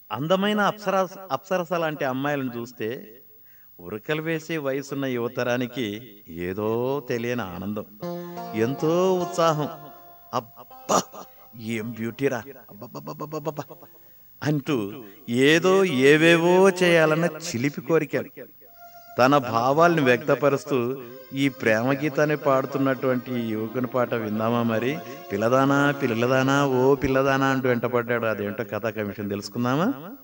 అందమైన అప్సరస లాంటి అమ్మాయిలను చూస్తే ఉరకలు వేసే వయసున్న యువతరానికి ఏదో తెలియని ఆనందం, ఎంతో ఉత్సాహం. అబ్బా ఏం బ్యూటీరా, అబ్బబ్బబ్బబ్బబ్బబ్బ అంటూ ఏదో ఏవేవో చేయాలన్న చిలిపి కోరికలు. తన భావాల్ని వ్యక్తపరుస్తూ ఈ ప్రేమ గీతాన్ని పాడుతున్నటువంటి యువకుని పాట విందామా మరి? పిల్లదానా పిల్లదానా ఓ పిల్లదానా అంటూ వెంటపడ్డాడు. అదేంటో కథా కమిషన్ తెలుసుకుందామా?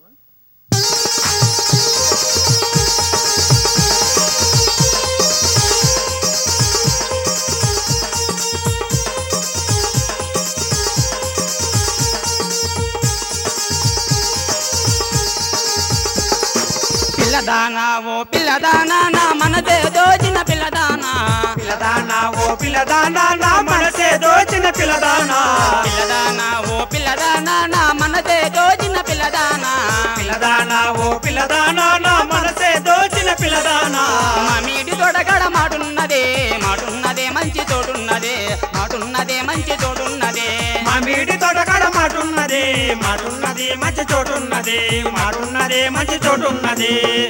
పిల్లదానా ఓ పిల్లదానా నా మనసే దోచిన పిల్లదానా, పిల్లదానా ఓ పిల్లదానా నా మనసే దోచిన పిల్లదానా, పిల్లదానా ఓ పిల్లదానా నా మనసే దోచిన పిల్లదానా, పిల్లదానా ఓ పిల్లదానా నా మనసే దోచిన పిల్లదానా. మామిడి తోటగడ మాటున్నదే మాటున్నదే మంచి తోటున్నదే మాటున్నదే మంచి తోటున్నదే, మామిడి తోటకాడ మాటున్నది మాటున్నది మంచి చోటున్నది మాటున్నది మంచి చోటున్నది.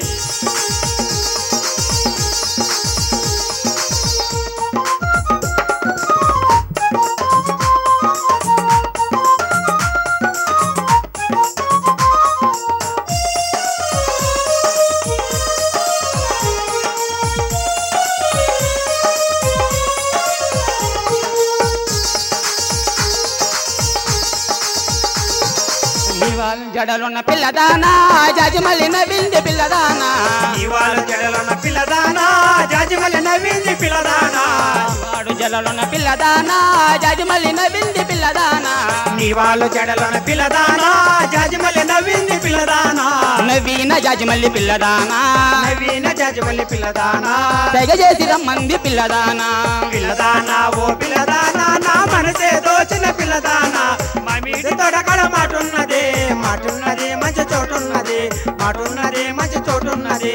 నీవాళ్ళ జడలున్న పిల్లదానా జాజిమల్లి నవ్వింది పిల్లదానా, ఇవాళ జడలున్న పిల్లదానా జాజిమల్లి నవ్వింది పిల్లదానా, వాడు జడలున్న పిల్లదానా జాజిమల్లి నవ్వింది పిల్లదానా, ఇవాళ జడలున్న పిల్లదానా జాజిమల్లి నవ్వింది పిల్లదానా, నవీన జాజిమల్లి పిల్లదానా, నవీన జాజిమల్లి పిల్లదానా, తెగ చేసి రమ్మంది పిల్లదానా, పిల్లదానా ఓ పిల్లదానా నా మనసే దోచిన పిల్లదానా. మామిడి తోటకాడ మాటున్నది మాటున్నది మంచి చోటున్నది మాటున్నది మంచి చోటున్నది.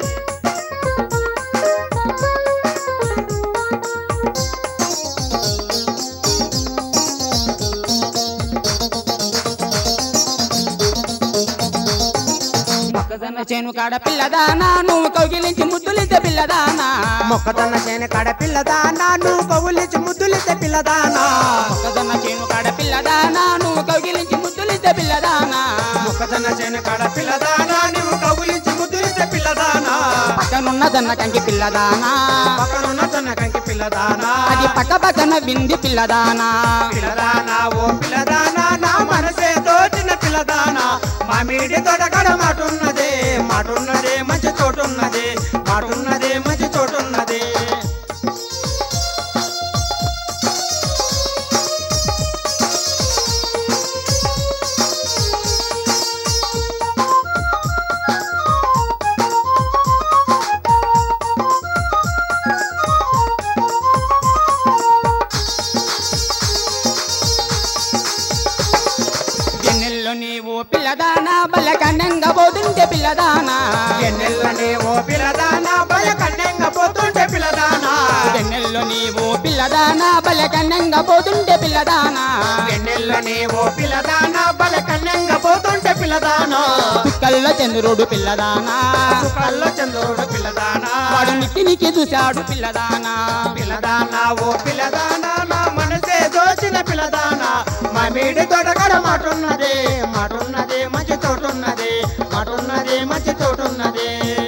మొక్కజొన్న చేను కాడ పిల్లదానా నువ్వు కౌగిలించి ముద్దులిద్ద పిల్లదానా, మొక్కజొన్న చేను కాడ పిల్లదానా నువ్వు కవులించి ముద్దులిస్తే పిల్లదానా, మొక్కజొన్న చేను కాడ పిల్లదానా నువ్వు కౌగిలించి ముద్దులిద్ద పిల్లదానా, మొక్కజొన్న చేను కాడ పిల్లదానా నువ్వు కవులించి ముద్దులిస్తే పిల్లదానా, పక్కనున్న దన్న కంకి పిల్లదానా, పక్కనున్న జొన్న కంకి పిల్లదానా, అది పక్క పక్కన వింది పిల్లదానా, పిల్లదానా ఓ పిల్లదానా నా మనసే దోచిన పిల్లదానా. మామిడి తోటకాడ మాటున్నది మాటున్నది మంచి చోటున్నది మాటున్నది మంచి చోటున్నది. ఎన్నెల్లో నీవు పిల్లదానా బల్ల కన్నంగా పోతుంటే పిల్లదానా, ఎన్నెల్లని ఓ పిల్లదానా భయ కన్నెంగ పోతుంటే పిల్లదానా, ఎన్నెల్లో నీవు పిల్లదానా బల్ల కన్నంగా పోతుంటే పిల్లదానా, ఎన్నెల్లని ఓ పిల్లదానా బల కన్నెంగ పోతుంటే పిల్లదానా, చుక్కల్లో చంద్రుడు పిల్లదానా, సుఖాల్లో చంద్రుడు పిల్లదానా, వాడు నిక్కి చూశాడు పిల్లదానా, పిల్లదానా ఓ పిల్లదానా నా మనసే దోచిన పిల్లదానా. మామిడి తోటకాడ మాటున్నది మాటున్నది మంచి చోటున్నది మాటున్నది మంచి చోటున్నది.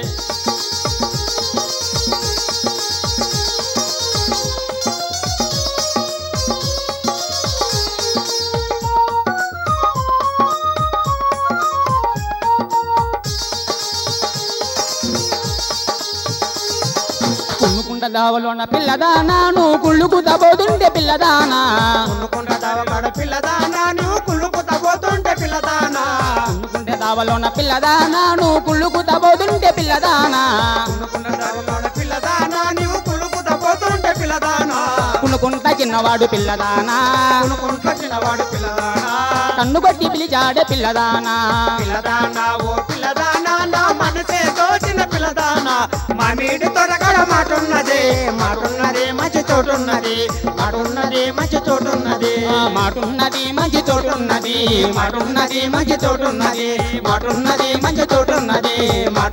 కున్నుకుంట దావలోన పిల్లదానా నువ్వు కుళ్ళుకు తబోతుంటే పిల్లదానా, కుళ్ళుకుంట దావకాడ పిల్లదానా నువ్వు కుళ్ళుకు తగ్గోతుంటే పిల్లదానా, కున్నుకుంటే దావలోన పిల్లదానా నువ్వు కుళ్ళుకు తబోతుంటే పిల్లదానా, కుళ్ళుకుంట దావకాడ పిల్లదానా నువ్వు కుళ్ళుకు తగ్గోతుంటే పిల్లదానా, కున్నుకుంట చిన్నవాడు పిల్లదానా, కుళ్ళుకుంట చిన్నవాడు పిల్లదానా, కన్ను కొట్టి పిలిచాడే పిల్లదానా, పిల్లదానా ఓ పిల్లదానా నా మనసే దోచిన పిల్లదానా. మామిడి తోటకాడ మాటున్నది మాటున్నది మంచి చోటున్నది మాటున్నది మంచి చోటున్నది మాటున్నది మంచి చోటున్నది మాటున్నది మంచి చోటున్నది మాటున్నది మంచి చోటున్నది